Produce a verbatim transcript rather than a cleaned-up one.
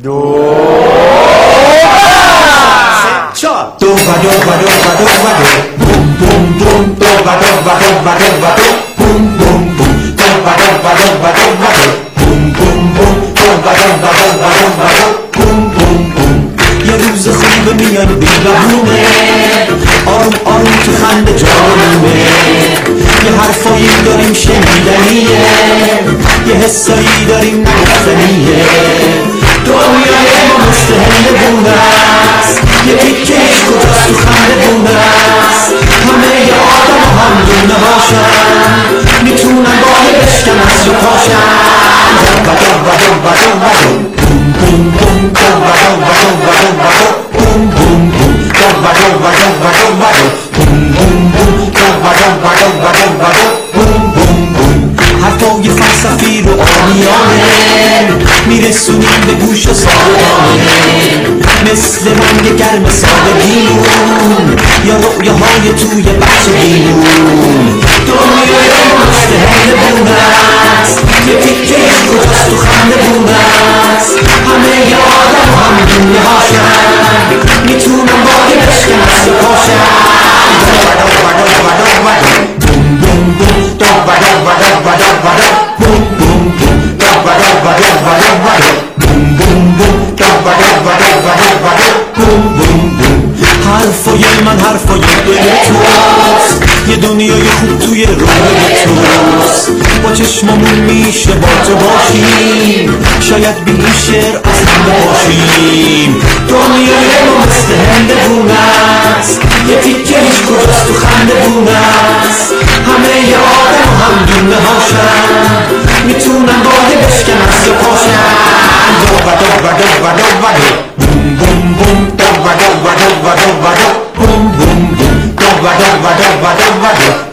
دو سه چهار دو و دو و دو و دو و دو بوم بوم بوم دو و دو و دو و دو و دو بوم بوم بوم دو و دو و دو و دو و دو بوم بوم بوم دو و دو و دو و دو و دو بوم بوم بوم. یه روز خوب میاد بی‌بهونه، آروم آروم تو خنده جانونه، یه حرفایی داریم شنیدنیه، یه حسایی داریم نگفتنیه. دنیای ما مثل هندونه است، یه تیکهش کجاست تو خندونه است. همه ی آدم هم دونه هاشن، میتونن باقی بشکنن یا پاشن. دو و دو و دو و دو بوم بوم بوم دو و دو و دو و دو و دو بوم بوم بوم دو و دو و دو و دو و دو بوم بوم بوم دو و دو و دو و دو و دو بوم بوم بوم. حرفای فلسفی رو آمیانه میرسونیم به گوش سادگانه، مثل رنگ گرم سادگیمون یا رؤیاهای توی بچگیمون. دنیای ما مثل هندونه است، یه تیکهش کجاست تو خندونه است. همه ی آدم هم دونه هاشن، میتونن باقی بشکنن یا پاشن. دو و دو و دو و دو بوم بوم بوم دو و دو و دو و دو و دو بوم بوم بوم دو و دو و دو و دو و دو بوم بوم بوم دو و دو و دو و دو و دو بوم بوم بوم. حرفای من حرفای دل توست، یه دنیای خوب توی روی توست. با چشممون میشه با تو باشیم، شاید بی این شعر اصلا باشیم. دنیای ما مثل هندونه است، یه تیکهش کجاست تو خندونه است. همه ی آدم هم دونه هاشن، میتونن باقی بشکنن یا پاشن. دو و دو و دو و دو و دو بوم بوم بوم دو و دو و دو و دو و دو بوم بوم بوم دو و دو و دو و دو و دو